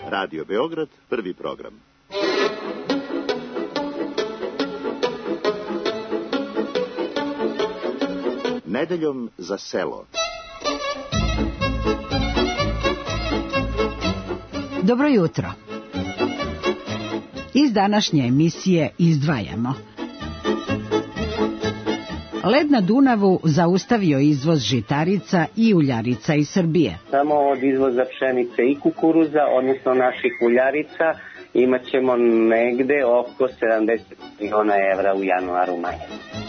Radio Beograd, prvi program. Nedeljom za selo. Dobro jutro. Iz današnje emisije izdvajamo. Led na Dunavu zaustavio izvoz žitarica i uljarica iz Srbije. Samo od izvoza pšenice i kukuruza, odnosno naših uljarica, imat ćemo negde oko 70 miliona evra u januaru manje.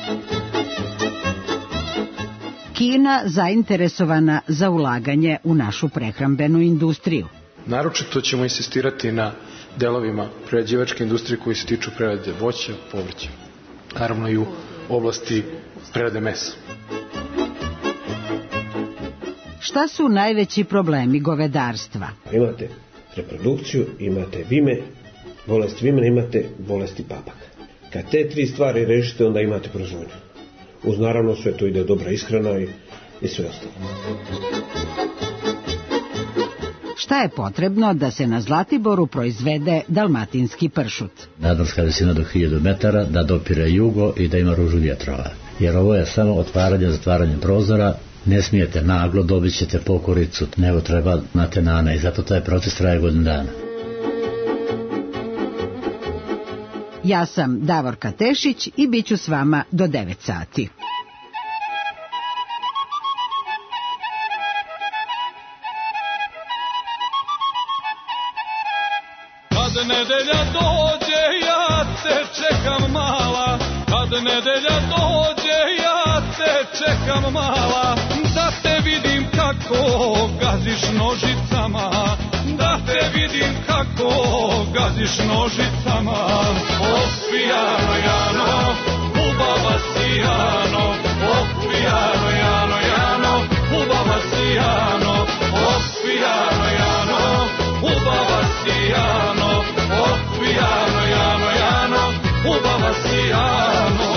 Kina zainteresovana za ulaganje u našu prehrambenu industriju. Naročito ćemo insistirati na delovima prerađivačke industrije koji se tiču prerade voća, povrća, naravno i u oblasti prerade mesa. Šta su najveći problemi govedarstva? Imate reprodukciju, imate vime, bolest vimena, imate bolesti papaka. Kad te tri stvari rešite, onda imate proizvodnju. Uz naravno sve to ide dobra ishrana i sve ostalo. Šta je potrebno da se na Zlatiboru proizvede dalmatinski pršut? Nadmorska visina do 1000 metara, da dopire jugo i da ima ružu vjetrova. Jer ovo je samo otvaranje, zatvaranje prozora, ne smijete naglo, dobit ćete pokoricu, nego treba na tenane i zato taj proces traje godinu dana. Ja sam Davorka Tešić i bit ću s vama do 9 sati. Kad nedelja dođe, ja te čekam mala. Kad nedelja dođe, ja te čekam mala. Da te vidim kako gaziš nožicama. Da te vidim kako gaziš nožicama. Opijano Jano, ubava si Jano. Opijano Jano, Jano, ubava si Jano. Opijano Jano, ubava si Jano. Opijano Jano, Jano, ubava si Jano.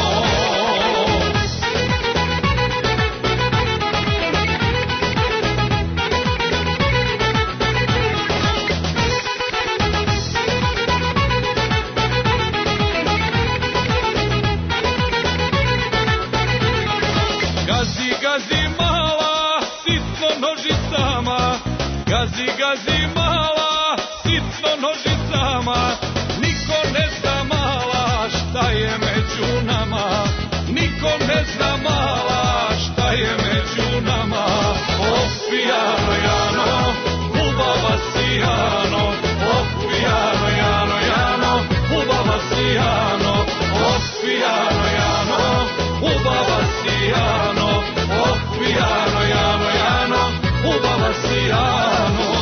Gazi, gazi mala, sitno nožicama. Gazi, gazi mala, sitno nožicama. Niko ne zna mala šta je među nama. Niko ne zna mala šta je među nama. Opijano Jano, ubava si Jano. Opijano Jano, Jano, ubava si Jano. Opijano Jano, ubava si Jano. Opijano Jano, Jano, ubava si Jano.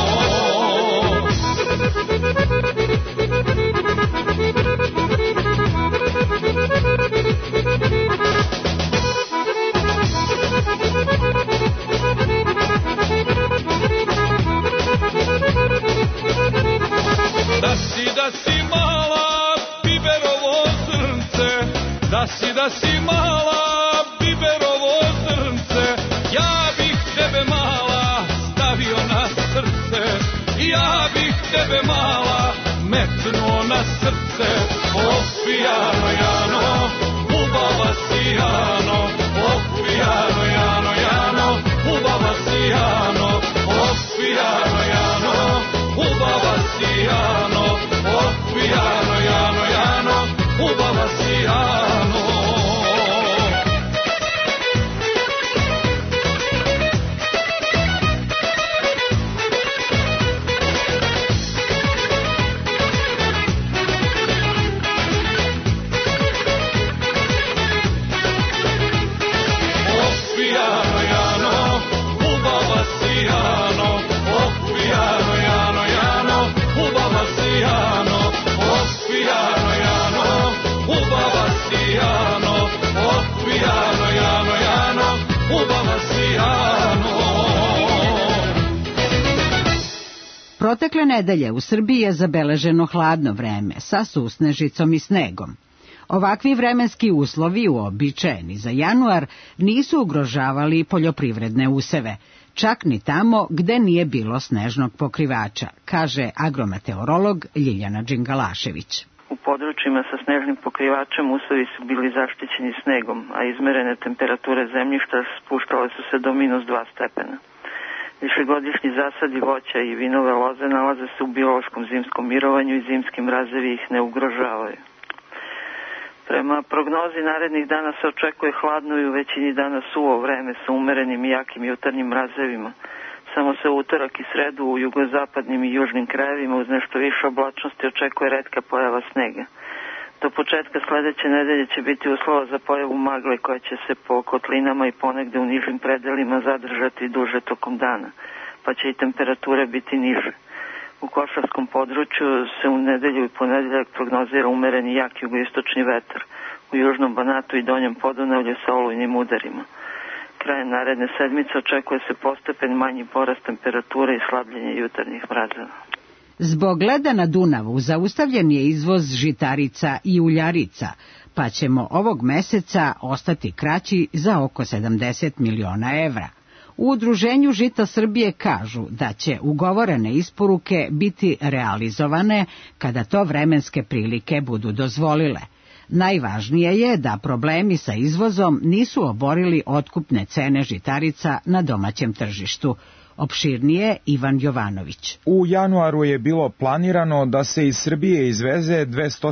Da si mala biberovo zrnce, da si mala biberovo zrnce, ja bih tebe mala stavio na srce, ja bih tebe mala metnuo na srce. Opijano Jano, ubava si Jano. Opijano Jano, Jano, ubava si Jano. Opijano Jano, ubava si Jano. Opijano Jano, Jano, ubava si Jano. Protekle nedelje u Srbiji je zabeleženo hladno vreme sa susnežicom i snegom. Ovakvi vremenski uslovi, uobičajeni za januar, nisu ugrožavali poljoprivredne useve. čak ni tamo gde nije bilo snežnog pokrivača, kaže agrometeorolog Ljiljana Đingalašević. U područjima sa snežnim pokrivačem usevi su bili zaštićeni snegom, a izmerene temperature zemljišta spuštale su se do -2 stepena. Višegodišnji zasadi voća i vinove loze nalaze se u biološkom zimskom mirovanju i zimski mrazevi ih ne ugrožavaju. Prema prognozi narednih dana se očekuje hladno i u većini dana suvo vreme sa umerenim i jakim jutarnjim mrazevima. Samo se u utorak i sredu u jugozapadnim i južnim krajevima uz nešto više oblačnosti očekuje retka pojava snega. Do početka sledeće nedelje će biti uslova za pojavu magle koja će se po kotlinama i ponegde u nižim predelima zadržati duže tokom dana, pa će i temperature biti niže. U Košarskom području se u nedelju i ponedeljak prognozira umereni jak jugoistočni vetar, u južnom Banatu i donjem Podunavlju sa olujnim udarima. Krajem naredne sedmice očekuje se postepen manji porast temperature i slabljenje jutarnjih mrazeva. Zbog leda na Dunavu zaustavljen je izvoz žitarica i uljarica, pa ćemo ovog meseca ostati kraći za oko 70 miliona evra. U Udruženju Žita Srbije kažu da će ugovorene isporuke biti realizovane kada to vremenske prilike budu dozvolile. Najvažnije je da problemi sa izvozom nisu oborili otkupne cene žitarica na domaćem tržištu. Opširnije Ivan Jovanović. U januaru je bilo planirano da se iz Srbije izveze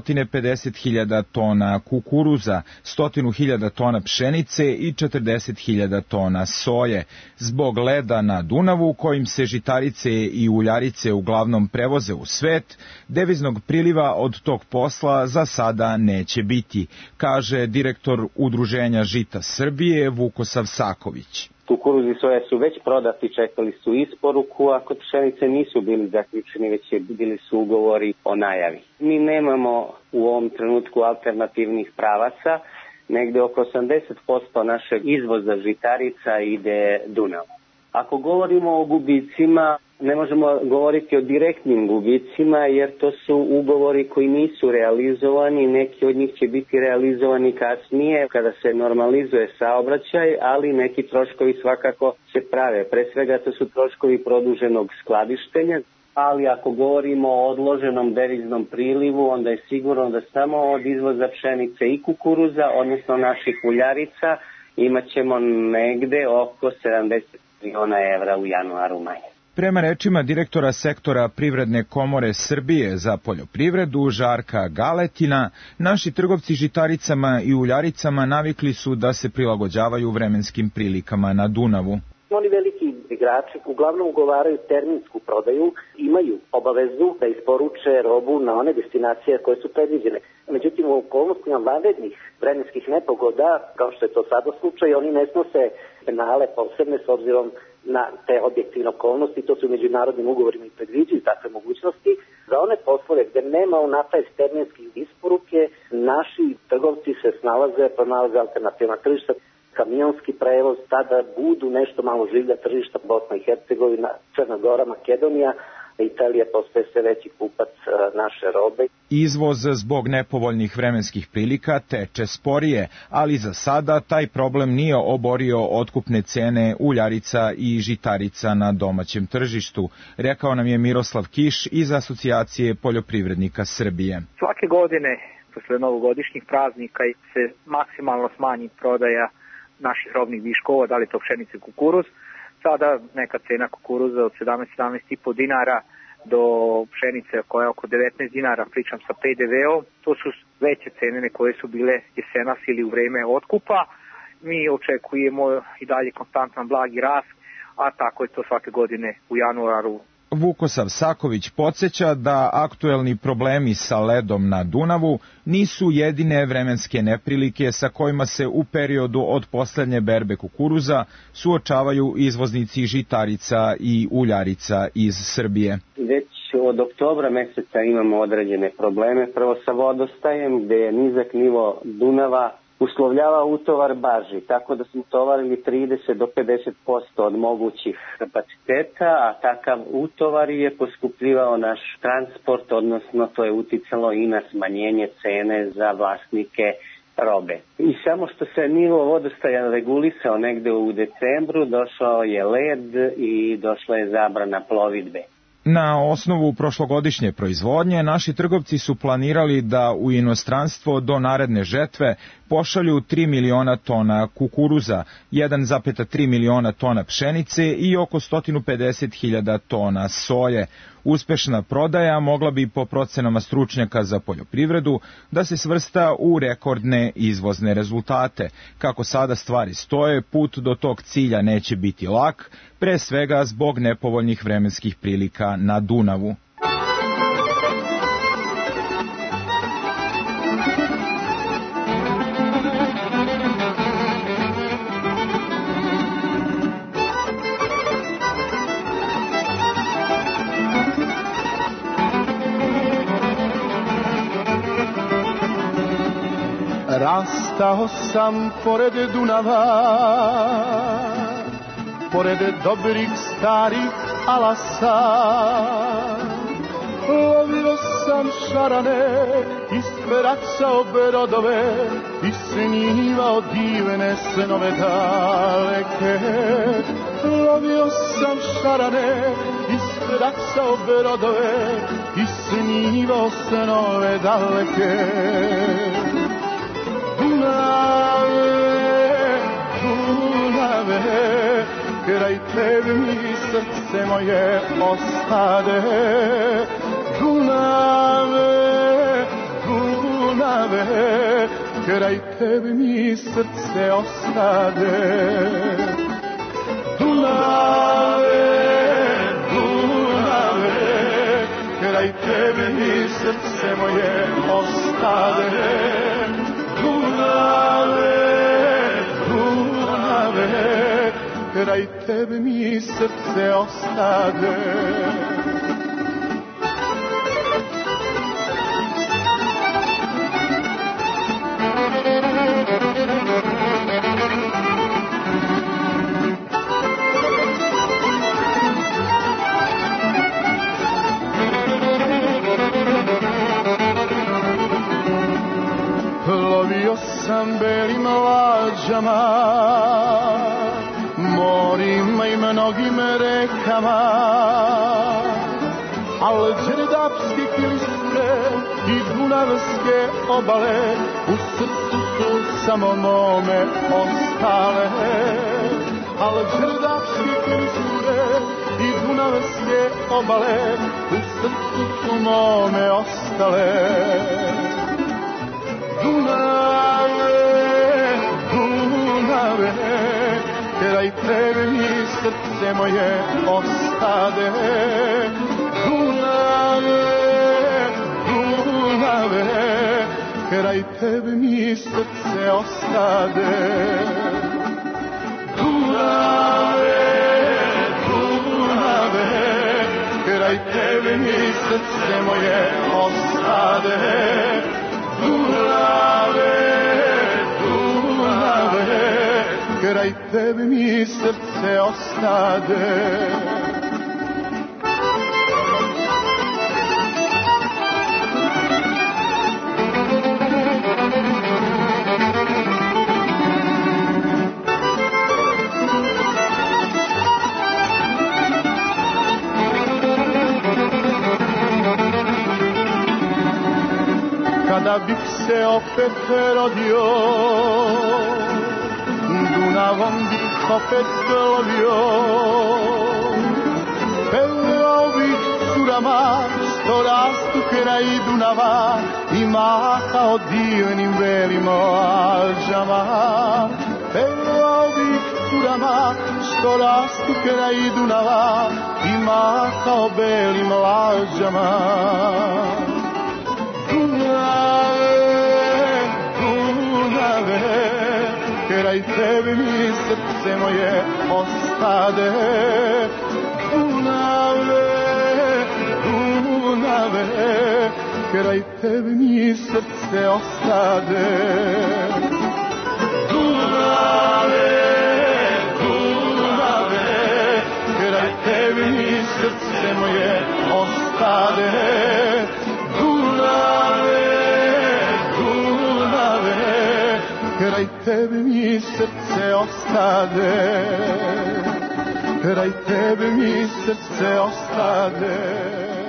250.000 tona kukuruza, 100.000 tona pšenice i 40.000 tona soje. Zbog leda na Dunavu, kojim se žitarice i uljarice uglavnom prevoze u svet, deviznog priliva od tog posla za sada neće biti, kaže direktor Udruženja Žita Srbije Vukosav Saković. Kukuruz i soja su već prodati, čekali su isporuku, a kod pšenice nisu bili zaključeni, već bili su ugovori o najavi. Mi nemamo u ovom trenutku alternativnih pravaca, negde oko 80% našeg izvoza žitarica ide Dunavom. Ako govorimo o gubicima, ne možemo govoriti o direktnim gubicima, jer to su ugovori koji nisu realizovani, neki od njih će biti realizovani kasnije kada se normalizuje saobraćaj, ali neki troškovi svakako se prave. Pre svega to su troškovi produženog skladištenja, ali ako govorimo o odloženom deviznom prilivu, onda je sigurno da samo od izvoza pšenice i kukuruza, odnosno naših uljarica, imat ćemo negde oko 70 miliona evra u januaru manje. Prema rečima direktora sektora Privredne komore Srbije za poljoprivredu Žarka Galetina, naši trgovci žitaricama i uljaricama navikli su da se prilagođavaju vremenskim prilikama na Dunavu. Oni veliki igrači uglavnom ugovaraju terminsku prodaju, imaju obavezu da isporuče robu na one destinacije koje su predviđene. Međutim, u okolnostima vanrednih vremenskih nepogoda, kao što je to sada slučaj, oni ne snose penale posebne s obzirom na te objektivne okolnosti, to su u međunarodnim ugovorima i predviđaju takve mogućnosti. Za one poslove gde nema unapred terminskih isporuke, naši trgovci se pronalaze alternativna tržišta, kamionski prevoz, tada budu nešto malo življa tržišta, Bosna i Hercegovina, Crna Gora, Makedonija, Italija postaje sve veći kupac naše robe. Izvoz zbog nepovoljnih vremenskih prilika teče sporije, ali za sada taj problem nije oborio otkupne cene uljarica i žitarica na domaćem tržištu, rekao nam je Miroslav Kiš iz Asocijacije poljoprivrednika Srbije. Svake godine, posle novogodišnjih praznika, se maksimalno smanji prodaja naših robnih viškova, da li to pšenice i kukuruz. Sada neka cena kukuruza od 17,5 dinara do pšenice koja je oko 19 dinara, pričam sa PDV-om. To su veće cene koje su bile jesenas ili u vreme otkupa. Mi očekujemo i dalje konstantan blagi rast, a tako je to svake godine u januaru. Vukosav Saković podsjeća da aktuelni problemi sa ledom na Dunavu nisu jedine vremenske neprilike sa kojima se u periodu od poslednje berbe kukuruza suočavaju izvoznici žitarica i uljarica iz Srbije. Već od oktobra meseca imamo određene probleme, prvo sa vodostajem gde je nizak nivo Dunava uslovljava utovar barži, tako da smo tovarili 30 do 50% od mogućih kapaciteta, a takav utovar je poskupljivao naš transport, odnosno to je uticalo i na smanjenje cene za vlasnike robe. I samo što se nivo vodostaja regulisao negde u decembru, došao je led i došla je zabrana plovidbe. Na osnovu prošlogodišnje proizvodnje, naši trgovci su planirali da u inostranstvo do naredne žetve pošalju 3 miliona tona kukuruza, 1,3 miliona tona pšenice i oko 150.000 tona soje. Uspešna prodaja mogla bi po procenama stručnjaka za poljoprivredu da se svrsta u rekordne izvozne rezultate. Kako sada stvari stoje, put do tog cilja neće biti lak, pre svega zbog nepovoljnih vremenskih prilika na Dunavu. Rastao sam pored Dunava, pored dobrih starih alasa. Lovio sam šarane, ispraćao brodove i snimao divne snove daleke. Lovio sam šarane, ispraćao brodove i snimao snove daleke. Dunave, kraj tebe mi srce moje ostade. Dunave, kraj tebe mi srce ostade. Dunave, kraj tebe mi srce moje ostade. Dunave, kraj tebe mi srce ostade. Plovio sam belim lađama, morima i mnogim rekama, al đerdapske kiliste i dunavske obale u srcu su samo mome ostale. Al đerdapske kiliste i dunavske obale u srcu su mome ostale. Dunave, kraj tebe mi srce moje ostade. Dunave, kraj tebe mi srce ostade. Dunave, kraj tebe mi srce moje ostade. Dunave, kraj tebe mi srce ostade. Kada bih se opet rodio, Dunavom bih opet plovio. Pevao bih curama što rastu kraj Dunava i mahao divnim belim lađama. Pevao bih curama što rastu kraj Dunava i mahao belim lađama. Dunave, kraj tebe mi srce moje ostade. Dunave, kraj tebe mi srce ostade. Dunave, kraj tebe mi srce moje ostade. Dunave, kraj tebe mi srce ostade, kraj tebe mi srce ostade.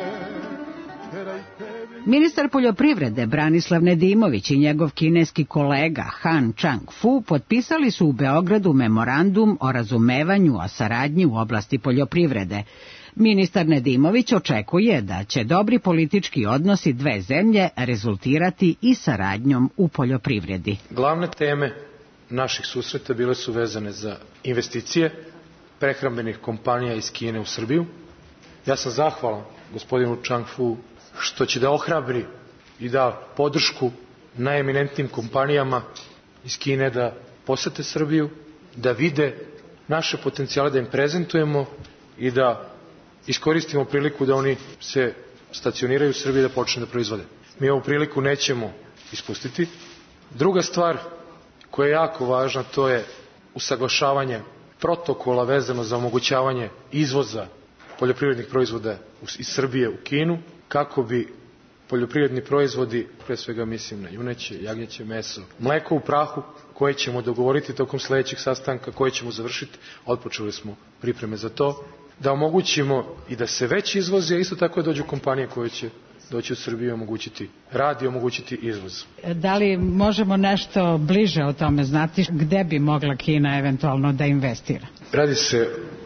Ministar poljoprivrede Branislav Nedimović i njegov kineski kolega Han Chang-fu potpisali su u Beogradu memorandum o razumevanju o saradnji u oblasti poljoprivrede. Ministar Nedimović očekuje da će dobri politički odnosi dve zemlje rezultirati i saradnjom u poljoprivredi. Glavne teme naših susreta bile su vezane za investicije prehrambenih kompanija iz Kine u Srbiju. Ja sam zahvalan gospodinu Chang-fu što će da ohrabri i da podršku najeminentnim kompanijama iz Kine da posete Srbiju, da vide naše potencijale, da im prezentujemo i da iskoristimo priliku da oni se stacioniraju u Srbiji da počne da proizvode. Mi ovu priliku nećemo ispustiti. Druga stvar koja je jako važna, to je usaglašavanje protokola vezano za omogućavanje izvoza poljoprivrednih proizvoda iz Srbije u Kinu, kako bi poljoprivredni proizvodi, pre svega mislim na juneće, jagnjeće meso, mleko u prahu, koje ćemo dogovoriti tokom sledećeg sastanka, koje ćemo završiti, otpočeli smo pripreme za to, da omogućimo i da se već izvozi, a isto tako da dođu kompanije koje će doći u Srbiju i omogućiti rad i omogućiti izvoz. Da li možemo nešto bliže o tome znati, gde bi mogla Kina eventualno da investira? Radi se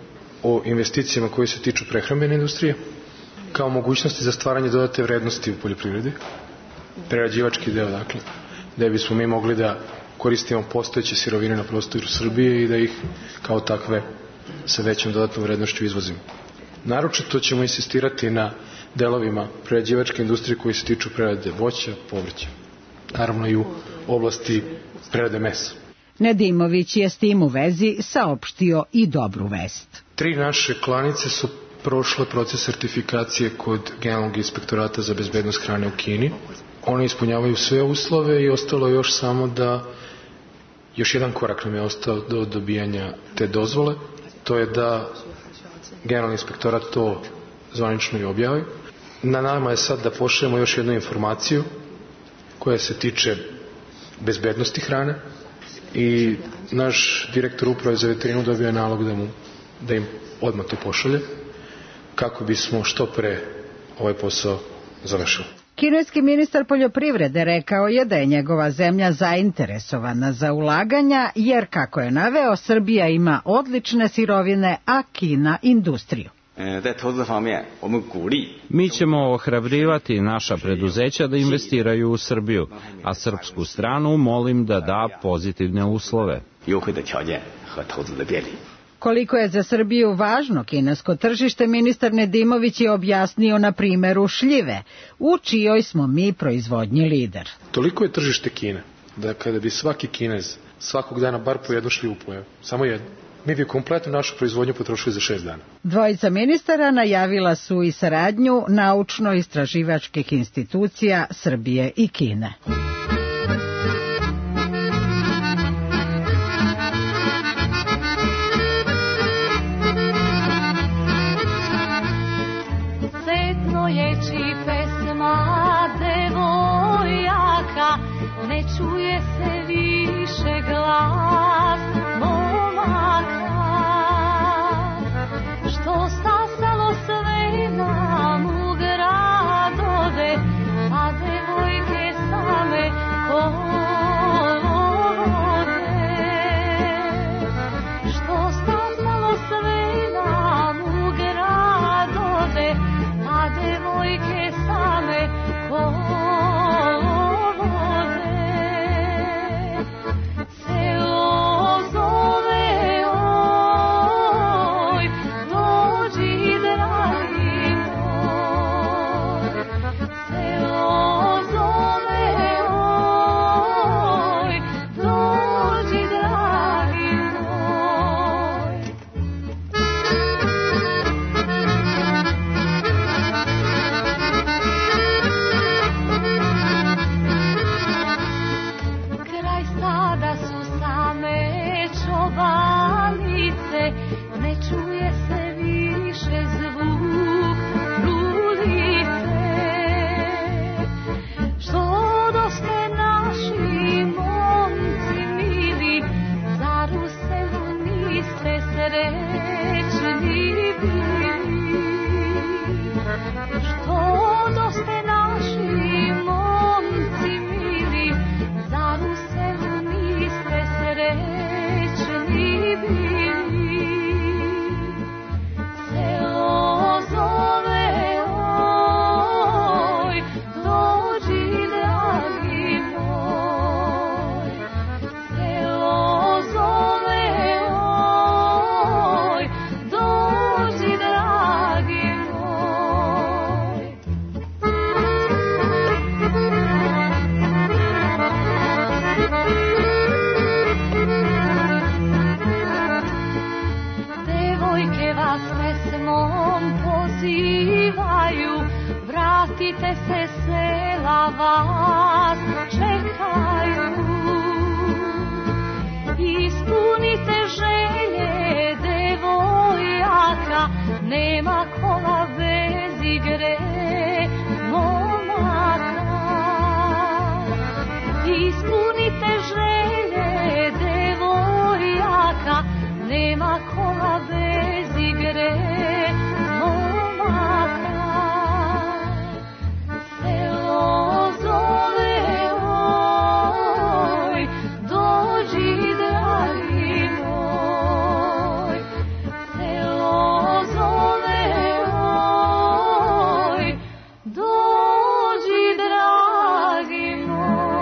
o investicijama koje se tiču prehrambene industrije, kao mogućnosti za stvaranje dodatne vrednosti u poljoprivredi, prerađivački deo, dakle, gde bismo mi mogli da koristimo postojeće sirovine na prostoru Srbije i da ih kao takve sa većom dodatnom vrednošću izvozimo. Naročito ćemo insistirati na delovima prerađivačke industrije koji se tiču prerade voća, povrća, naravno i u oblasti prerade mesa. Nedimović je s tim u vezi saopštio i dobru vest. 3 naše klanice su prošle proces sertifikacije kod Generalnog inspektorata za bezbednost hrane u Kini. One ispunjavaju sve uslove i ostalo još samo da još jedan korak nam je ostao do dobijanja te dozvole. To je da Generalni inspektorat to zvanično i objavi. Na nama je sad da pošaljemo još jednu informaciju koja se tiče bezbednosti hrane i naš direktor uprave za veterinu dobio je nalog da im odmah to pošalje kako bismo što pre ovaj posao završili. Kineski ministar poljoprivrede rekao je da je njegova zemlja zainteresovana za ulaganja, jer, kako je naveo, Srbija ima odlične sirovine, a Kina industriju. Mi ćemo ohrabrivati naša preduzeća da investiraju u Srbiju, a srpsku stranu molim da da pozitivne uslove. Koliko je za Srbiju važno kinesko tržište, ministar Nedimović je objasnio na primeru šljive, u čijoj smo mi proizvodnji lider. Toliko je tržište Kine, da kada bi svaki Kinez svakog dana bar po jednu šljivu pojeo, samo jednu, mi bi kompletnu našu proizvodnju potrošili za 6 dana. Dvojica ministara najavila su i saradnju naučno-istraživačkih institucija Srbije i Kine. Ne čuje se više glas momaka, što stasalo sve nam u gradove, a devojke same sela vas čekaju. Ispunite želje devojaka, nema kola bez igre momaka. Ispunite želje devojaka, nema kola bez igre momaka. Selo zove, oj, dođi dragi moj. Selo zove, oj, dođi dragi moj.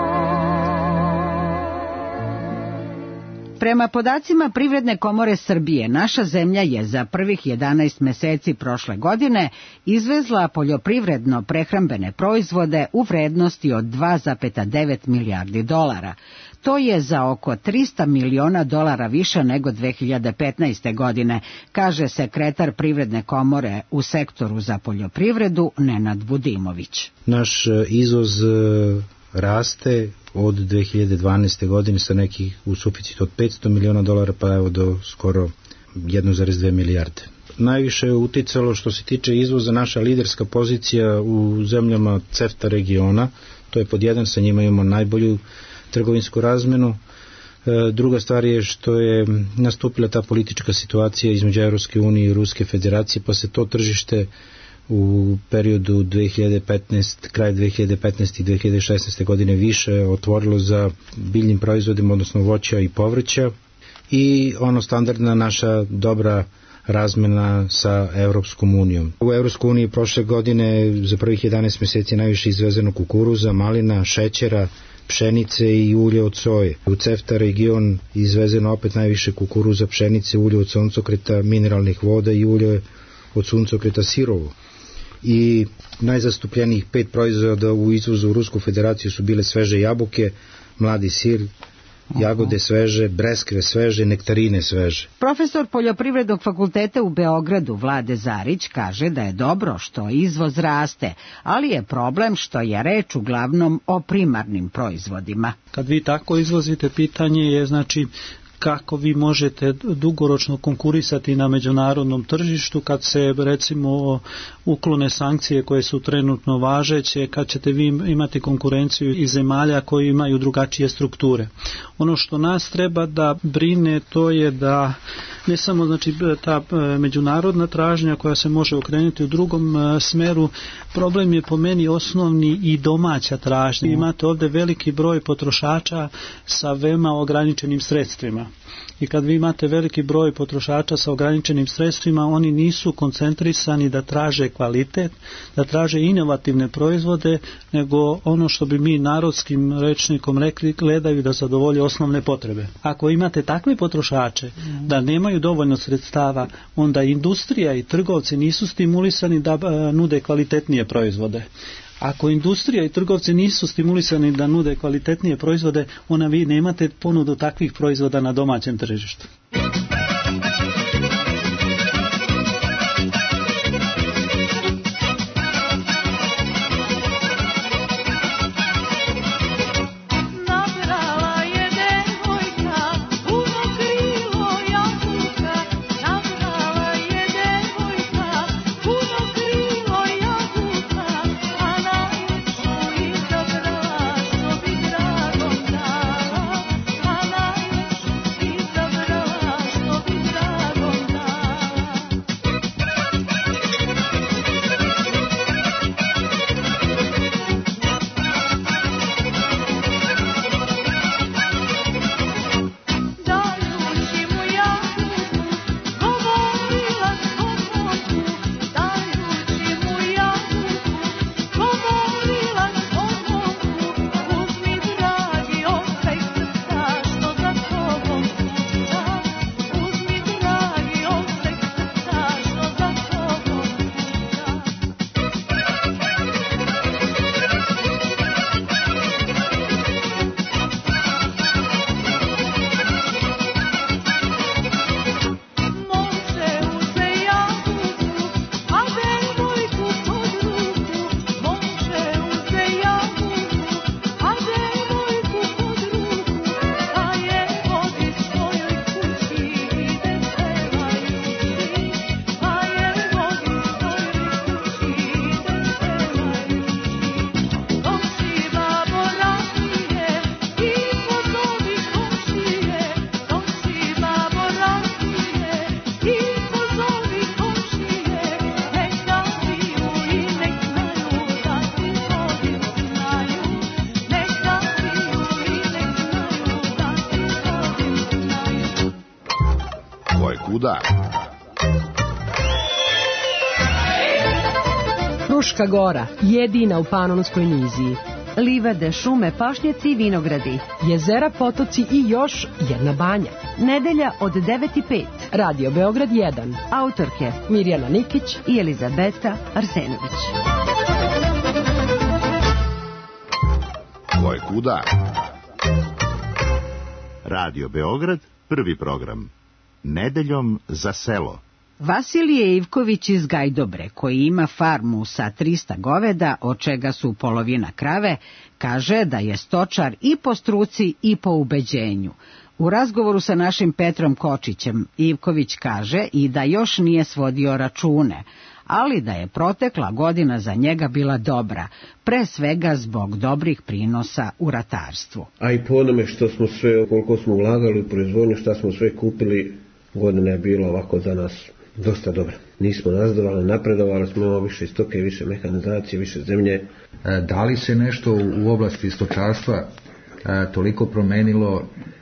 Prema podacima Privredne komore Srbije, naša zemlja je za prvih 11 meseci prošle godine izvezla poljoprivredno prehrambene proizvode u vrednosti od 2,9 milijardi dolara. To je za oko 300 miliona dolara više nego 2015. godine, kaže sekretar Privredne komore u sektoru za poljoprivredu Nenad Budimović. Naš izvoz raste od 2012. godine sa nekih u suficitu od 500 miliona dolara pa evo do skoro 1,2 milijarde. Najviše je uticalo što se tiče izvoza naša liderska pozicija u zemljama CEFTA regiona, to je pod jedan, sa njima imamo najbolju trgovinsku razmenu. Druga stvar je što je nastupila ta politička situacija između Evropske unije i Ruske federacije, pa se to tržište u periodu 2015, kraj 2015. i 2016. godine više otvorilo za biljnim proizvodima, odnosno voća i povrća, i ono standardna naša dobra razmena sa Evropskom unijom. U Evropskoj uniji prošle godine za prvih 11 meseci najviše izvezeno kukuruza, malina, šećera, pšenice i ulje od soje. U CEFTA region izvezeno opet najviše kukuruza, pšenice, ulje od suncokreta, mineralnih voda i ulje od suncokreta sirovo. I najzastupljenijih 5 proizvoda u izvozu u Rusku federaciju su bile sveže jabuke, mladi sir, jagode sveže, breskve sveže, nektarine sveže. Profesor Poljoprivrednog fakulteta u Beogradu Vlade Zarić kaže da je dobro što izvoz raste, ali je problem što je reč uglavnom o primarnim proizvodima. Kad vi tako izvozite, pitanje je znači kako vi možete dugoročno konkurisati na međunarodnom tržištu kad se recimo uklone sankcije koje su trenutno važeće, kad ćete vi imati konkurenciju iz zemalja koji imaju drugačije strukture. Ono što nas treba da brine, to je da ne samo znači ta međunarodna tražnja koja se može okrenuti u drugom smeru, problem je po meni osnovni i domaća tražnja. Imate ovdje veliki broj potrošača sa veoma ograničenim sredstvima. I kad vi imate veliki broj potrošača sa ograničenim sredstvima, oni nisu koncentrisani da traže kvalitet, da traže inovativne proizvode, nego ono što bi mi narodskim rečnikom rekli, gledaju da zadovolje osnovne potrebe. Ako imate takve potrošače da nemaju dovoljno sredstava, onda industrija i trgovci nisu stimulisani da nude kvalitetnije proizvode. Ako industrija i trgovci nisu stimulisani da nude kvalitetnije proizvode, onda vi nemate ponudu takvih proizvoda na domaćem tržištu. Izabrala kuda? Fruška gora, jedina u Panonskoj niziji. Livade, šume, pašnjaci i vinogradi. Jezera, potoci i još jedna banja. Nedelja od 9:05. Radio Beograd 1. Autorke Mirjana Nikić i Elizabeta Arsenović. Ko je kuda? Radio Beograd, prvi program. Nedeljom za selo. Vasilije Ivković iz Gajdobre, koji ima farmu sa 300 goveda, od čega su polovina krave, kaže da je stočar i po struci i po ubeđenju. U razgovoru sa našim Petrom Kočićem, Ivković kaže i da još nije svodio račune, ali da je protekla godina za njega bila dobra, pre svega zbog dobrih prinosa u ratarstvu. A i po onome što smo sve, koliko smo ulagali u proizvodnju, šta smo sve kupili, godina je bila ovako za nas dosta dobra. Nismo nazdovali, napredovali smo, imamo više stoke, više mehanizacije, više zemlje. Da li se nešto u oblasti stočarstva toliko promenilo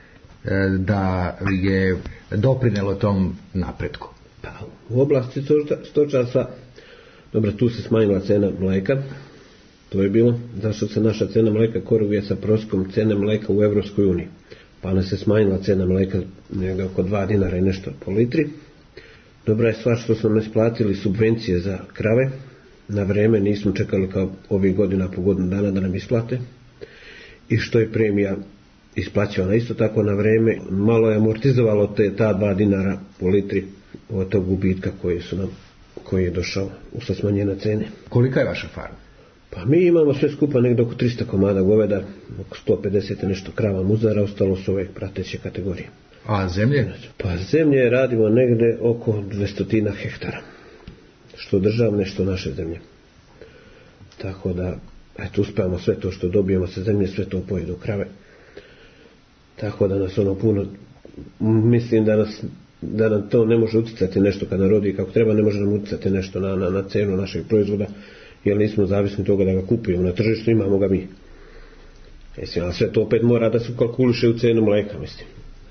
da je doprinelo tom napretku? Pa, u oblasti stočarstva, dobro, tu se smanjila cena mlijeka, to je bilo, zašto se naša cena mlijeka koriguje sa prosjekom cene mlijeka u Evropskoj uniji. Pa nas se smanjila cena mlijeka negdje oko 2 dinara i nešto po litri. Dobra je stvar što smo nam isplatili subvencije za krave, na vreme, nismo čekali kao ovih godina po godinu dana da nam isplate, i što je premija isplaćivana isto tako na vreme, malo je amortizovalo ta 2 dinara po litri od tog gubitka koji je došao usled smanjenja cene. Kolika je vaša farma? Pa mi imamo sve skupa negdje oko 300 komada goveda, oko 150 nešto krava muzara, ostalo su ove prateće kategorije. A zemlje? Pa zemlje radimo negdje oko 200 hektara. Što državne, što naše zemlje. Tako da, eto, uspijamo sve to što dobijemo sa zemlje, sve to pojedu krave. Tako da nas ono puno, mislim da nam to ne može utjecati nešto kada rodi kako treba, ne može nam utjecati nešto na cenu našeg proizvoda, jer nismo zavisni toga da ga kupujemo na tržištu, imamo ga mi. Mislim, ali sve to opet mora da se kalkuliše u cenu mlijeka, mislim.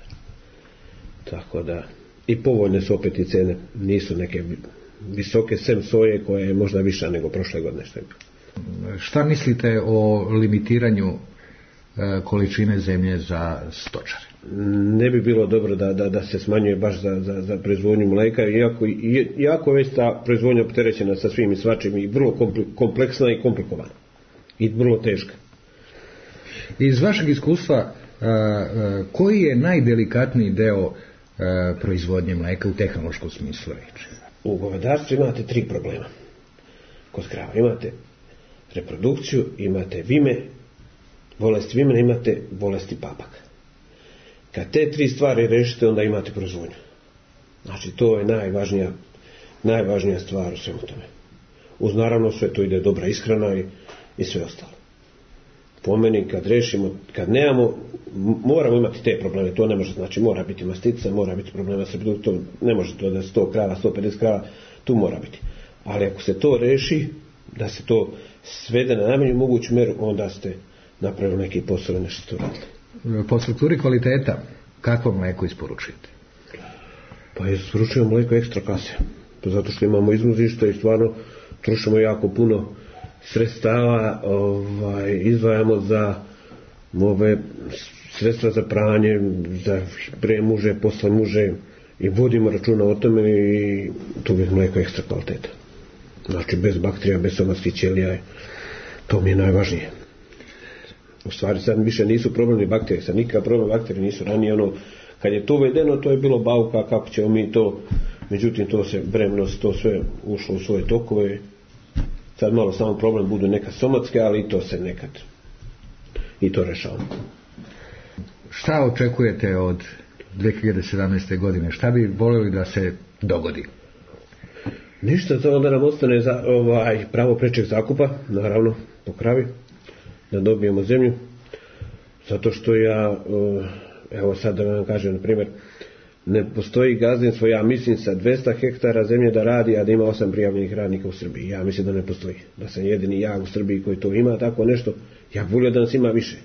Tako da, i povoljne su opet i cene, nisu neke visoke, sem soje koja je možda viša nego prošle godine što je bilo. Šta mislite o limitiranju količine zemlje za stočare? Ne bi bilo dobro da se smanjuje baš za proizvodnju mlijeka, iako je već ta proizvodnja opterećena sa svim i svačim i vrlo kompleksna i komplikovana i vrlo teška. Iz vašeg iskustva, koji je najdelikatniji deo proizvodnje mlijeka u tehnološkom smislu reči? U govedarstvu imate 3 problema. Kod krava imate reprodukciju, imate vime, bolesti vimena, imate bolesti papaka. Kad te 3 stvari rešite, onda imate proizvodnju. Znači, to je najvažnija stvar u svemu tome. Uz naravno sve to ide dobra ishrana i sve ostalo. Po meni, kad rešimo, kad nemamo, moramo imati te probleme, to ne može, znači mora biti mastica, mora biti problema sa reprodukcijom, ne može to da 100 krava, 150 krava, tu mora biti. Ali ako se to reši, da se to svede na najmanju moguću meru, onda ste napravili neki posao, nešto ste radili. Po strukturi kvaliteta, kakvo mlijeko isporučujete? Pa isporučujemo mlijeko ekstra klase, zato što imamo izvozište i stvarno trošimo jako puno sredstava, izdvajamo za ove sredstva za pranje, za premuže, posle muže, i vodimo računa o tome, i to je mlijeko ekstra kvaliteta. Znači bez bakterija, bez somatskih ćelija, to mi je najvažnije. U stvari sad više nisu problemi bakterije, sad nikakav problem bakterije nisu. Ranije kad je to uvedeno, to je bilo bauka kako ćemo mi to, međutim to se bremnost, to sve ušlo u svoje tokove. Sad malo samo problem budu neka somatske, ali i to se nekad i to rešavamo. Šta očekujete od 2017. godine? Šta bi voljeli da se dogodi? Ništa, samo da nam ostane pravo prečeg zakupa, naravno po kravi, da dobijemo zemlju, zato što ja, evo sad da vam kažem, na primjer, ne postoji gazdinstvo, ja mislim, sa 200 hektara zemlje da radi, a da ima 8 prijavljenih radnika u Srbiji. Ja mislim da ne postoji. Da sam jedini ja u Srbiji koji to ima, tako nešto. Ja volio da nas ima više.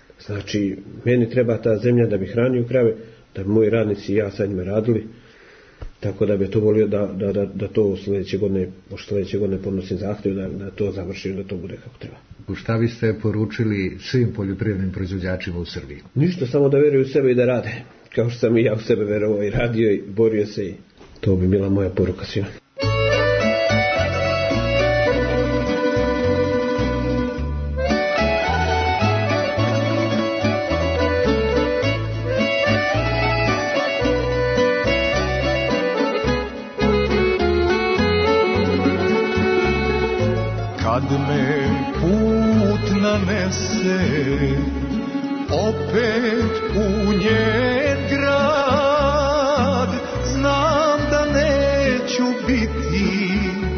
Znači, meni treba ta zemlja da bi hranio krave, da bi moji radnici i ja sa njima radili. Tako da bi to volio da to sljedeće godine podnosim zahtjev da to završi, da to bude kako treba. Šta biste poručili svim poljoprivrednim proizvođačima u Srbiji? Ništa, samo da vjeruju u sebe i da rade. Kao što sam i ja u sebe verovao i radio i borio se, i to bi bila moja poruka svima. Kad me put nanese opet u njen grad, znam da neću biti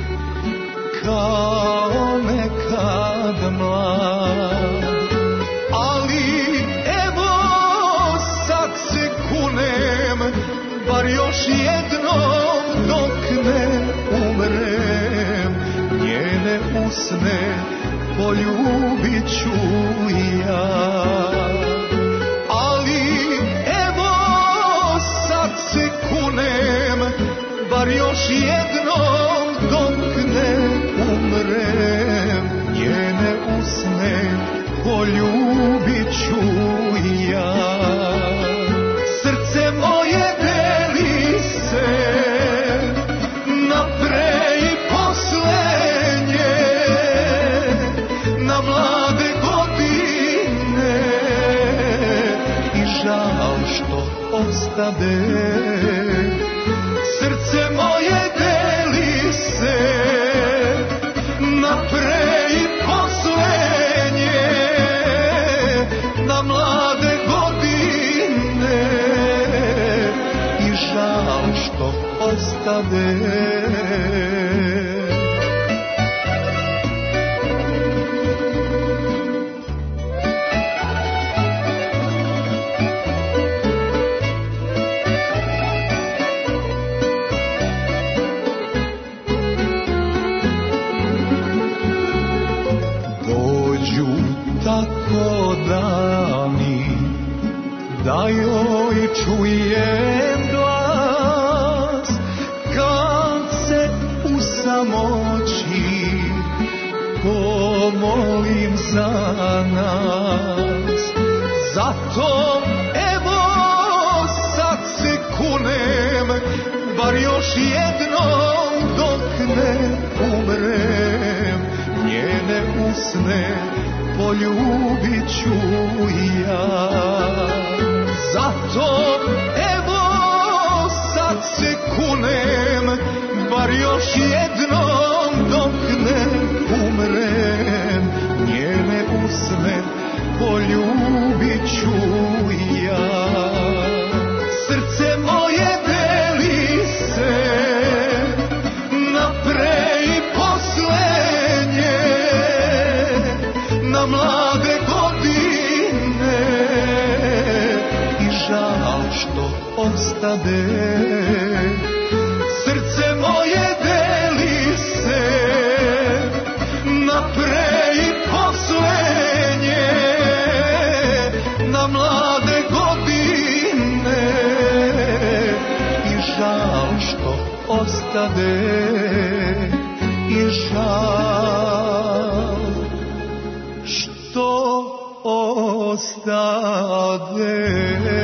kao nekad mlad, ali evo sad se kunem, bar još jednom dok ne umrem, njene usne poljubit ću ja. Ali evo sad se kunem, bar još jednom dok ne umrem, njene usne poljubit ću ja. Srce moje deli se na pre i posle nje, na mlade godine, i žal što ostade. Srce moje deli se na pre i posle nje, na mlade godine, i žal što ostade. Tako dani da joj čujem glas, kad se u samoći pomolim za nas. Zato evo sad se kunem, bar još jednom dok ne umrem, njene usne poljubit ću ja. Zato evo sad se kunem, bar još jednom dok ne umrem, njene usne poljubit ću ja. Srce moje deli se na pre i posle nje, na mlade godine, i žal što ostade. Srce moje deli se na pre i posle nje, na mlade godine, i žal što ostade, i žal što ostade.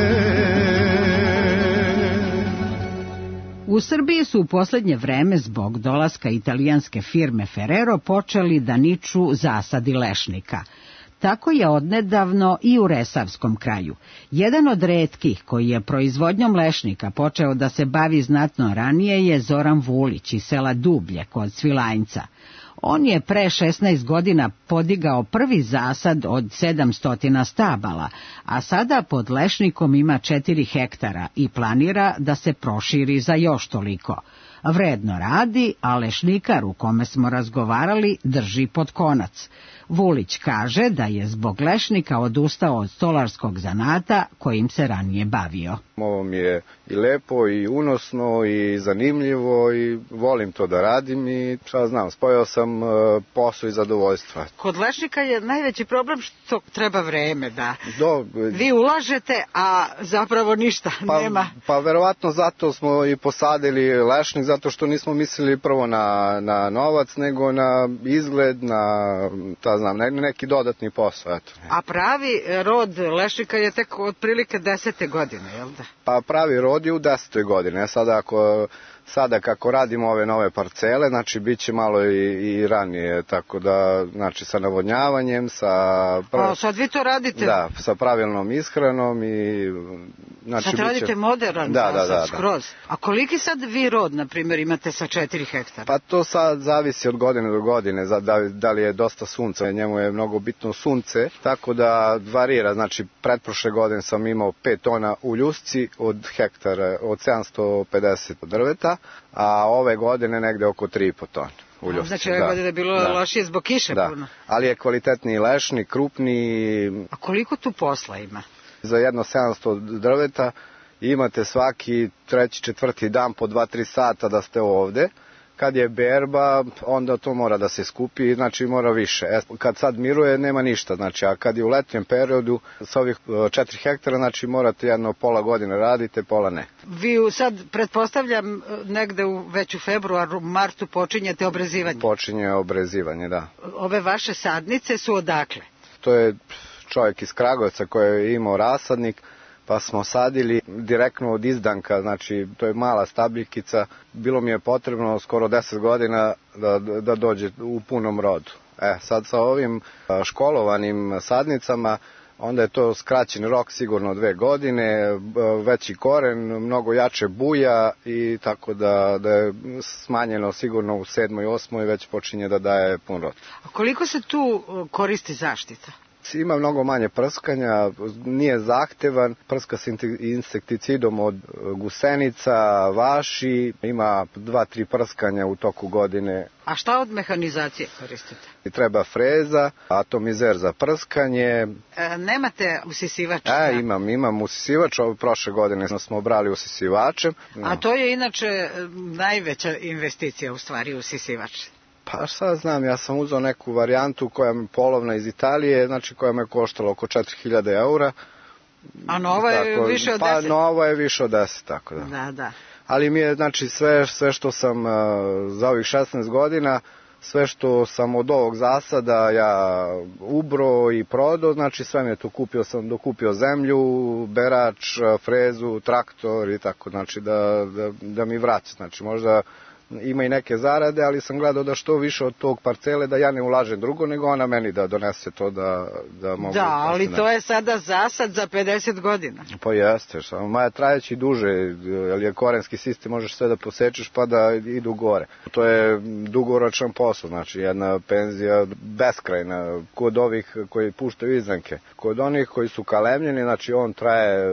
U Srbiji su u posljednje vreme zbog dolaska italijanske firme Ferrero počeli da niču zasadi lešnika. Tako je odnedavno i u Resavskom kraju. Jedan od retkih koji je proizvodnjom lešnika počeo da se bavi znatno ranije je Zoran Vulić iz sela Dublje kod Svilajnca. On je pre 16 godina podigao prvi zasad od 700 stabala, a sada pod lešnikom ima 4 hektara i planira da se proširi za još toliko. Vredno radi, a lešnikar u kome smo razgovarali drži pod konac. Vulić kaže da je zbog lešnika odustao od stolarskog zanata kojim se ranije bavio. Ovo mi je i lepo i unosno i zanimljivo i volim to da radim i šta znam, spojao sam posao i zadovoljstva. Kod lešnika je najveći problem što treba vreme da vi ulažete, a zapravo ništa nema. Pa verovatno zato smo i posadili lešnik, zato što nismo mislili prvo na novac, nego na izgled, na neki dodatni posao. Eto. A pravi rod lešnika je tek otprilike 10. godine, jel da? Pa pravi rod je u 10. godine. Sada kako radimo ove nove parcele, znači bit će malo i ranije, tako da, znači sa navodnjavanjem, sad vi to radite? Da, sa pravilnom ishranom i... Znači, sad radite moderan zasad skroz. A koliki sad vi rod, na primjer, imate sa 4 hektara? Pa to sad zavisi od godine do godine, da li je dosta sunca, njemu je mnogo bitno sunce, tako da varira, znači pretprošle godine sam imao 5 tona u ljusci od hektara, od 750 drveta, a ove godine negde oko 3,5 tona. Znači ove godine je bilo lošije zbog kiše puno. Ali je kvalitetniji lešnik, krupniji. A koliko tu posla ima? Za jedno 700 drveta imate svaki 3. 4. dan po 2-3 sata da ste ovde. Kad je berba, onda to mora da se skupi, znači mora više. Kad sad miruje, nema ništa, znači, a kad je u letnjem periodu sa ovih 4 hektara, znači morate jedno pola godine radite, pola ne. Vi sad, pretpostavljam, negde već u februaru, martu počinjete obrezivanje? Počinje obrezivanje, da. Ove vaše sadnice su odakle? To je čovjek iz Kragujevca koji je imao rasadnik, pa smo sadili direktno od izdanka, znači to je mala stabljikica, bilo mi je potrebno skoro 10 godina da dođe u punom rodu. Sad sa ovim školovanim sadnicama, onda je to skraćen rok sigurno 2 godine, veći koren, mnogo jače buja i tako da je smanjeno sigurno u 7. i 8. već počinje da daje pun rod. A koliko se tu koristi zaštita? Ima mnogo manje prskanja, nije zahtevan, prska se insekticidom od gusenica, vaši, ima 2-3 prskanja u toku godine. A šta od mehanizacije koristite? Treba freza, atomizer za prskanje. Nemate usisivač? Imam usisivač, prošle godine smo brali usisivačem. A to je inače najveća investicija u stvari, usisivač. Pa šta znam, ja sam uzeo neku varijantu koja je polovna iz Italije, znači koja me koštala oko 4000 eura. A nova je više od 10? Pa nova je više od 10, tako da. Da. Ali mi je, znači, sve što sam za ovih 16 godina, sve što sam od ovog zasada ja ubro i prodao, znači sve mi je tu dokupio zemlju, berač, frezu, traktor i tako, znači da mi vraća, znači možda ima i neke zarade, ali sam gledao da što više od tog parcele, da ja ne ulažem drugo, nego ona meni da donese to da mogu... Da, ali to je sada zasad za 50 godina. Pa jeste, maja trajeći duže, jer je korenski sistem, možeš sve da posečeš pa da idu gore. To je dugoročan posao, znači jedna penzija beskrajna, kod ovih koji puštaju izdanke. Kod onih koji su kalemljeni, znači on traje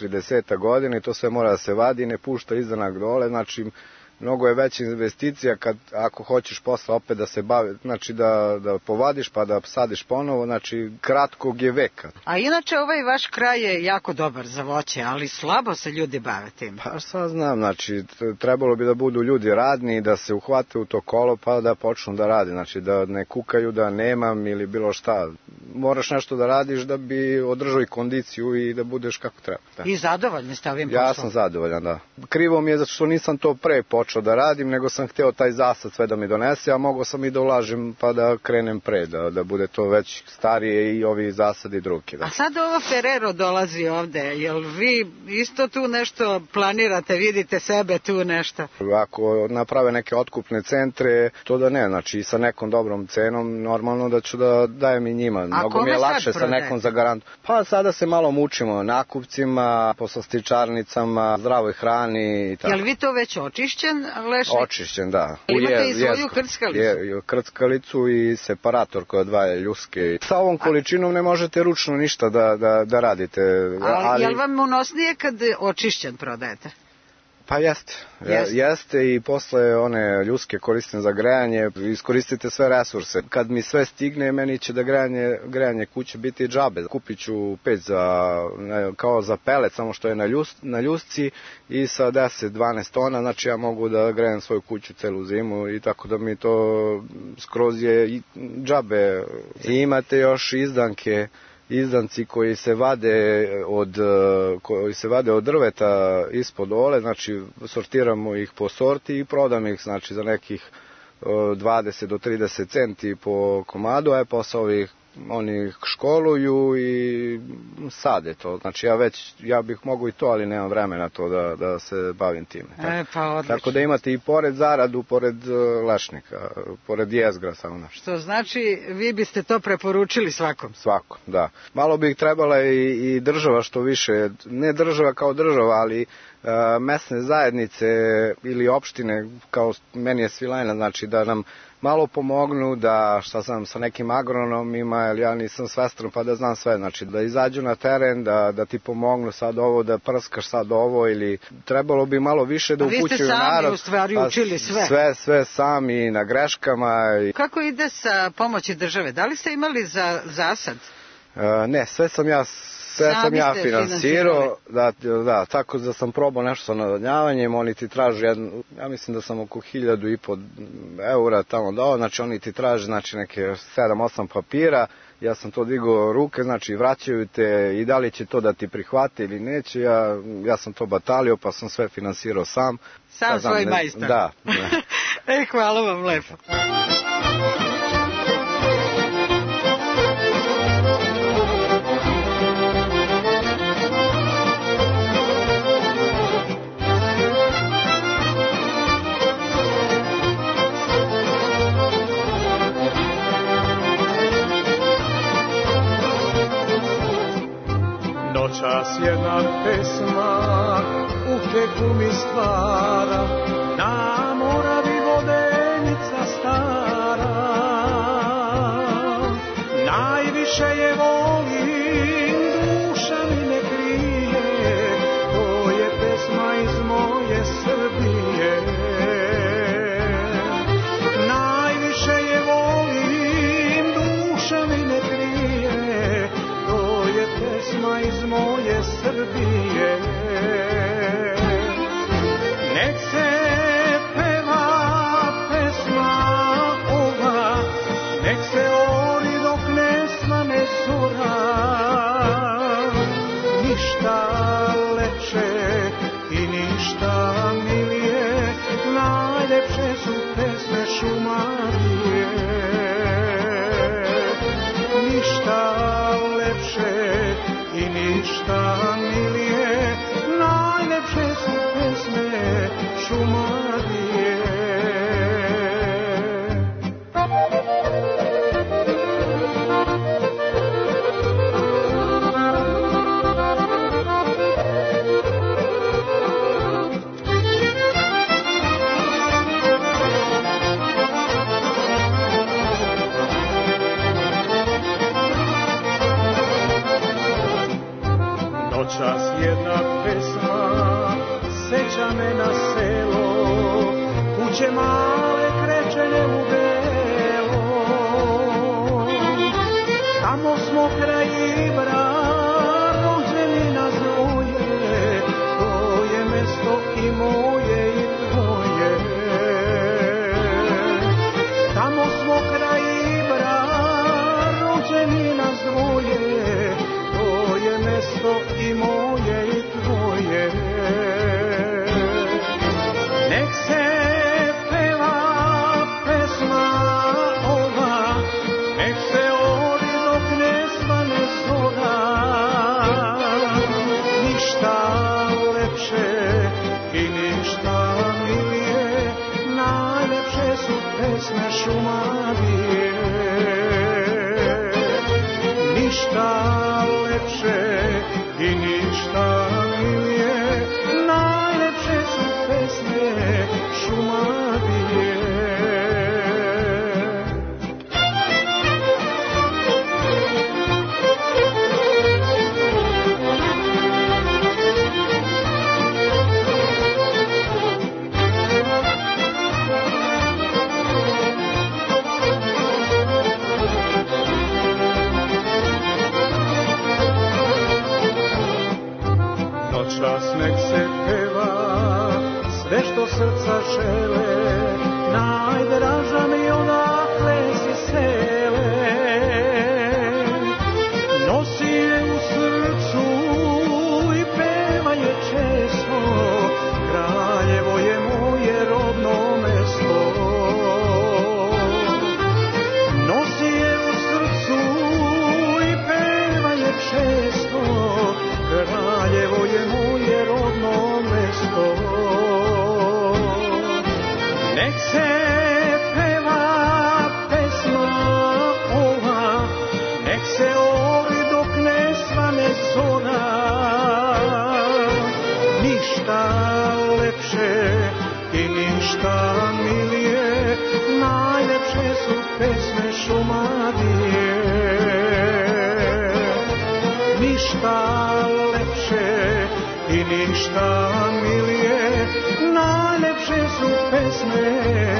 30 godina i to sve mora da se vadi, ne pušta izdanak dole, znači mnogo je veća investicija ako hoćeš posle opet da se bavi, znači da povadiš pa da sadiš ponovo, znači kratkog je veka. A inače ovaj vaš kraj je jako dobar za voće, ali slabo se ljudi bave tim. Pa šta znam, znači trebalo bi da budu ljudi radni, da se uhvate u to kolo pa da počnu da rade, znači da ne kukaju da nemam ili bilo šta. Moraš nešto da radiš da bi održao i kondiciju i da budeš kako treba. Da. I zadovoljni ste ovim poslom? Ja sam zadovoljan, da. Krivo mi je zato što nisam to pre počeo da radim, nego sam hteo taj zasad sve da mi donese, a mogao sam i da ulažem pa da krenem pre, da bude to već starije i ovi zasadi drugi. Da. A sad ovo Ferrero dolazi ovde, jel vi isto tu nešto planirate, vidite sebe tu nešto? Ako naprave neke otkupne centre, to da ne, znači sa nekom dobrom cenom, normalno da ću da dajem i njima. Mnogo mi je lakše sa nekom za garantu. Pa sada se malo mučimo nakupcima, poslastičarnicama, zdravoj hrani i tako. Jel vi to već očišćen lešnik? Očišćen, da. Imate i svoju krckalicu? Krckalicu i separator koji odvaja ljuske. Sa ovom količinom ne možete ručno ništa da radite. Ali jel vam unosnije kad očišćen prodajete? Pa jeste i posle one ljuske koristim za grejanje, iskoristite sve resurse. Kad mi sve stigne, meni će da grejanje kuće biti džabe. Kupit ću peć kao za pelet, samo što je na ljusci i sa 10-12 tona, znači ja mogu da grejem svoju kuću celu zimu i tako da mi to skroz je džabe. I imate još izdanci koji se vade od drveta ispod dole, znači sortiramo ih po sorti i prodam ih, znači za nekih 20 do 30 centi po komadu, a posao oni školuju i sade to. Znači ja bih mogu i to, ali nemam vremena to da se bavim time. Tako da imate i pored zaradu, pored lešnika, pored jezgra samo nešto. Što znači vi biste to preporučili svakom? Svakom, da. Malo bi trebala i država što više, ne država kao država, ali mesne zajednice ili opštine, kao meni je Svilajna, znači da nam malo pomognu da, sa nekim agronomima, jer ja nisam svestran pa da znam sve, znači da izađu na teren, da ti pomognu sad ovo, da prskaš sad ovo, ili trebalo bi malo više da upućuju narod. Vi ste sami u stvari učili sve. Sve sami, na greškama. Kako ide sa pomoći države? Da li ste imali za zasad? Ne, sve sam ja finansirao, tako da sam probao nešto sa navodnjavanjem, oni ti traže, ja mislim da sam oko 1.500 eura tamo dao, znači oni ti traže neke 7-8 papira, ja sam to digao ruke, znači vraćaju te i da li će to da ti prihvate ili neće, ja sam to batalio pa sam sve finansirao sam. Sam svoj majstor. Da. Hvala vam lepo. Noćas jedna pesma u keku mi stvara, na Moravi vodenica stara. Najviše je volim, duša mi ne krije, to je pesma iz moje Srbije. Najviše je volim, duša mi ne krije, to je pesma iz moje Srbije. Nek se peva pesma ova, nek se ori dok ne svane zora. Ništa lepše i ništa milije, najlepše su pesme Šumadije. Ništa lepše i ništa milije, najlepše su pesme Šumadije. Noćas jedna pesma seća me na selo, kuće male krečene u belo. Tamo smo kraj Ibra, rođeni nas dvoje, to je mesto i moje i tvoje. Tamo smo kraj Ibra, rođeni nas dvoje, to je mesto i moje i tvoje. Nek se peva pesma ova, nek se ori dok ne svane zora. Ništa lepše i ništa milije, najlepše su pesme Šumadije. Ništa lepše i ništa milije, najlepše su pesme Šumadije. nek se peva, sve što srca žele, najdraža mi odakle si sele. Nosi je u srcu i peva je često, Kraljevo je moje rodno mesto. Nosi je u srcu i peva je često, Kraljevo je moje rodno mesto. Nek se peva pesma ova, nek se ori dok ne svane zora. Ništa lepše i ništa milije, najlepše su pesme Šumadije. Ništa lepše i ništa milije, najlepše su pesme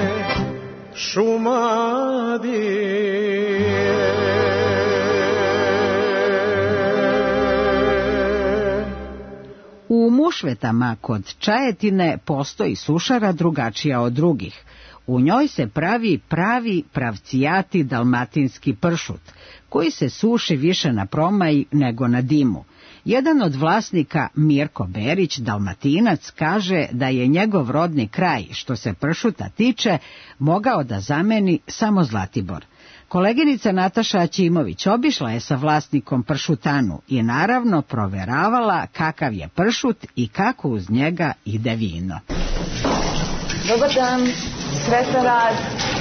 Šumadije. U Mušvetama kod Čajetine postoji sušara drugačija od drugih. U njoj se pravi pravi pravcijati dalmatinski pršut, koji se suši više na promaji nego na dimu. Jedan od vlasnika, Mirko Berić, Dalmatinac, kaže da je njegov rodni kraj, što se pršuta tiče, mogao da zameni samo Zlatibor. Koleginica Nataša Aćimović obišla je sa vlasnikom pršutanu i naravno proveravala kakav je pršut i kako uz njega ide vino. Dobar dan, sretan rad.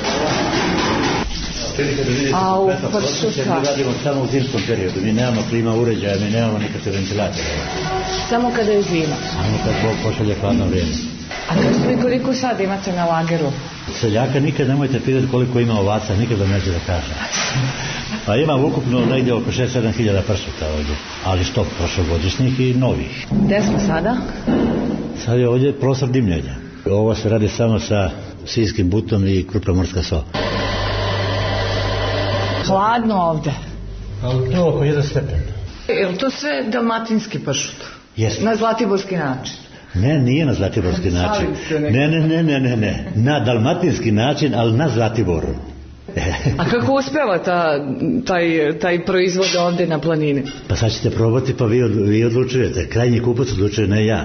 A u pršuta? Mi radimo samo u zimskom periodu, mi nemamo klima uređaja, mi nemamo nikakve ventilacije. Samo kada je zima? Samo kad Bog pošalje hladno vrijeme. A kažete mi koliko sad imate na lageru? Seljaka nikad nemojte pitati koliko ima ovaca, nikad vam neće da kažem. Pa imam ukupno negdje oko 6-7 hiljada pršuta ovdje, ali što, prošlogodišnjih i novih. Gde smo sada? Sad je ovdje prostor dimljenja. Ovo se radi samo sa sijskim butom i krupnomorska sol. Hladno ovde. Evo oko 1 stepen. Je li to sve dalmatinski pršut? Jeste. Na zlatiborski način? Ne, nije na zlatiborski način. Ne. Na dalmatinski način, ali na Zlatiboru. A kako uspeva taj proizvod ovde na planini? Pa sad ćete probati, pa vi odlučujete. Krajnji kupac odlučuje, ne ja.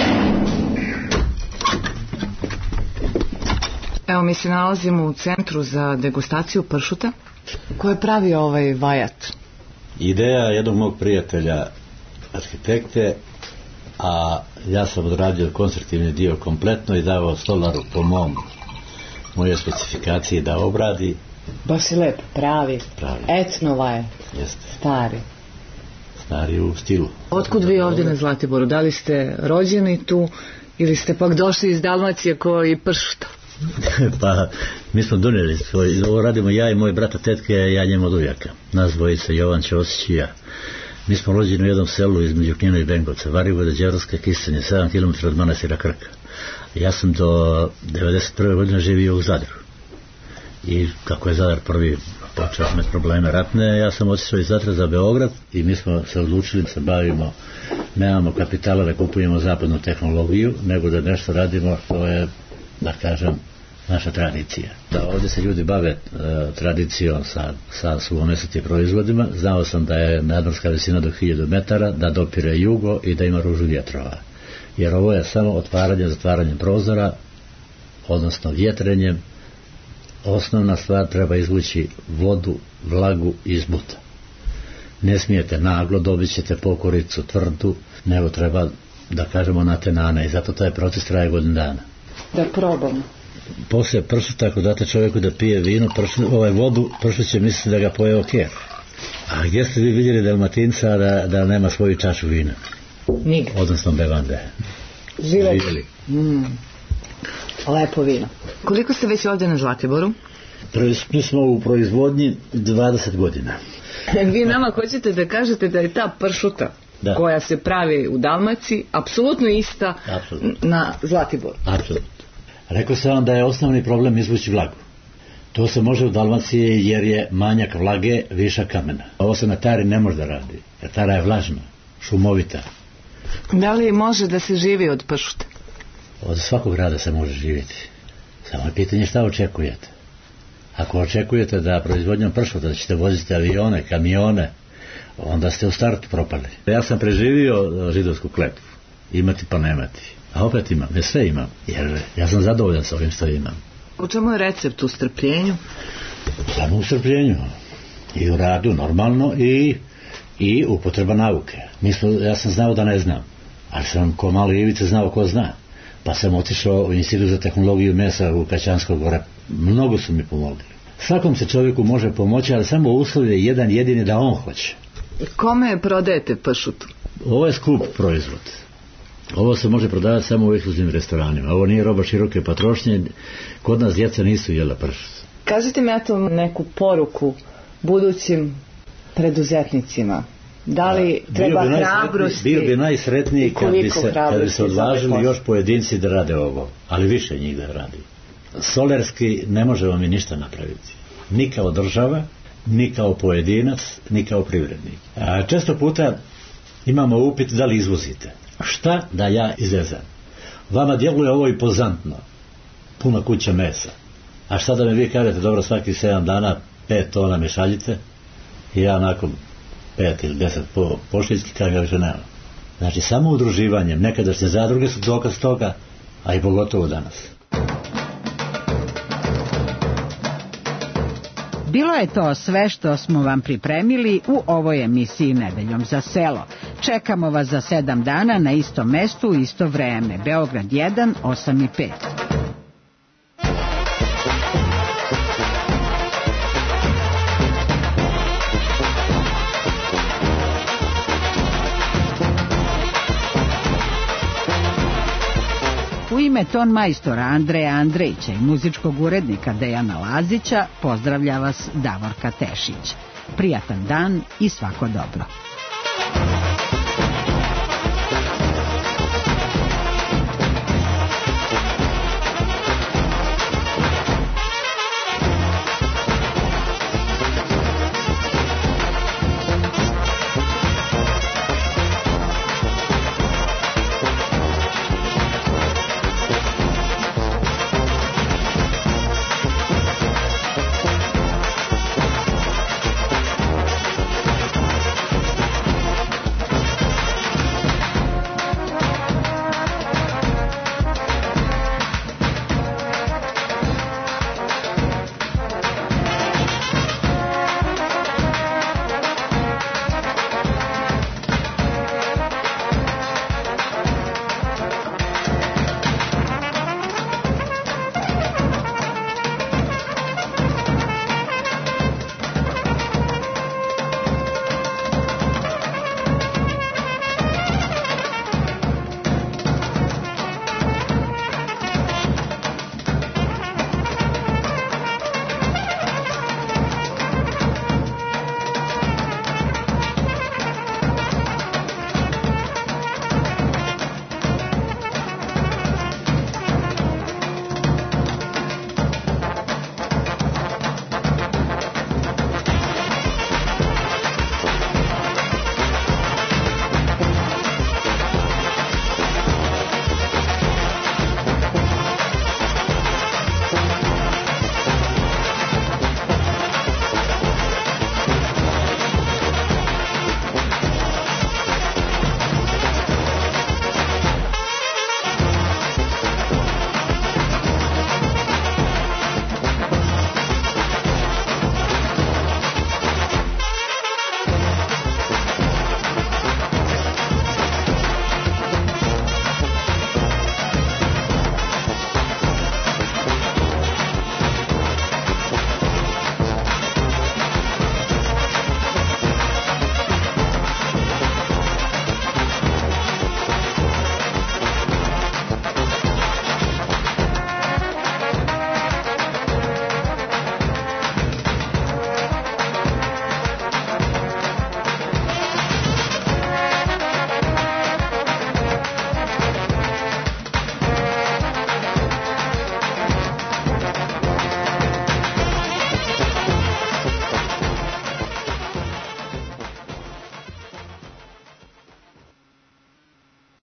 Evo, mi se nalazimo u centru za degustaciju pršuta. Ko je pravio ovaj vajat? Ideja jednog mog prijatelja, arhitekte, a ja sam odradio konstruktivni dio kompletno i davao stolaru po moje specifikaciji da obradi. Baš si lep, pravi. Etno vajat. Jeste. Stari u stilu. Otkud vi ovdje na Zlatiboru? Da li ste rođeni tu ili ste pak došli iz Dalmacije koji pršuta? Pa mi smo donijeli ovo radimo ja i moj brata tetke, ja njemu od ujaka, nas dvojica, Jovan Ćosić i ja. Mi smo rođeni u jednom selu između Knina i Benkovca, Varivojda, Đerovska, Kistanje, 7 km od manastira Krka. Ja sam do 1991. godine živio u Zadru i kako je Zadar prvi počeo imati probleme ratne, ja sam otišao iz Zadra za Beograd i mi smo se odlučili da se bavimo, nemamo kapitala da kupujemo zapadnu tehnologiju, nego da nešto radimo što je, da kažem, naša tradicija. Da ovdje se ljudi bave tradicijom sa suvomesetim proizvodima. Znao sam da je nadmorska visina do 1000 metara, da dopire jugo i da ima ružu vjetrova. Jer ovo je samo otvaranje, zatvaranje prozora, odnosno vjetrenjem. Osnovna stvar, treba izvući vodu, vlagu iz buta. Ne smijete naglo, dobit ćete pokoricu tvrdu, nego treba, da kažemo, natenana i zato taj proces traje godinu dana. Da probam. Poslije pršuta, ako date čovjeku da pije vino, vodu, pršut će misliti da ga pojeo ker. A gdje ste vi vidjeli Dalmatinca da nema svoju čašu vina? Nigde. Odnosno bevande. Živeli. Lepo vino. Koliko ste već ovdje na Zlatiboru? Mi smo u proizvodnji 20 godina. Vi nama hoćete da kažete da je ta pršuta koja se pravi u Dalmaciji apsolutno ista na Zlatiboru? Apsolutno. Rekao sam vam da je osnovni problem izvući vlagu. To se može u Dalmaciji jer je manjak vlage, višak kamena. Ovo se na tari ne može da radi, jer tara je vlažna, šumovita. Da li može da se živi od pršuta? Od svakog rada se može živjeti. Samo je pitanje šta očekujete. Ako očekujete da proizvodnjom pršuta ćete voziti avione, kamione, onda ste u startu propali. Ja sam preživio židovsku kletvu. Imati pa nemati. A opet imam, ne sve imam. Jer ja sam zadovoljan sa ovim što imam. U čemu je recept? U strpljenju? Samo u strpljenju. I u radu normalno i upotreba nauke. Ja sam znao da ne znam. Ali sam ko mali Ivica znao ko zna. Pa sam otišao u Institut za tehnologiju mesa u Kaćanskoj gore. Mnogo su mi pomogli. Svakom se čovjeku može pomoći, ali samo uslov je jedan jedini da on hoće. Kome prodajete pršut? Ovo je skup proizvod. Ovo se može prodavati samo u ekskluzivnim restoranima. Ovo nije roba široke potrošnje. Kod nas djeca nisu jela pršut. Kažite mi eto neku poruku budućim preduzetnicima. Da li treba hrabrosti? Bio bi najsretniji kad bi se odvažili još pojedinci da rade ovo. Ali više njih da radi. Solerski ne možemo mi ništa napraviti. Ni kao država, ni kao pojedinac, ni kao privrednik. Često puta imamo upit da li izvozite. Šta da ja izvezem? Vama djeluje ovo impozantno. Puna kuća mesa. A šta da mi vi kažete, dobro, svaki 7 dana 5 tona mi šaljite i ja nakon 5 ili 10 pošiljski kada ga više nema. Znači samo udruživanjem, nekadašnje zadruge su dokaz toga, a i pogotovo danas. Bilo je to sve što smo vam pripremili u ovoj emisiji Nedeljom za selo. Čekamo vas za 7 dana na istom mestu u isto vreme. Beograd 1, 8 i 5. U ime ton majstora Andreja Andrejića i muzičkog urednika Dejana Lazića pozdravlja vas Davorka Tešić. Prijatan dan i svako dobro.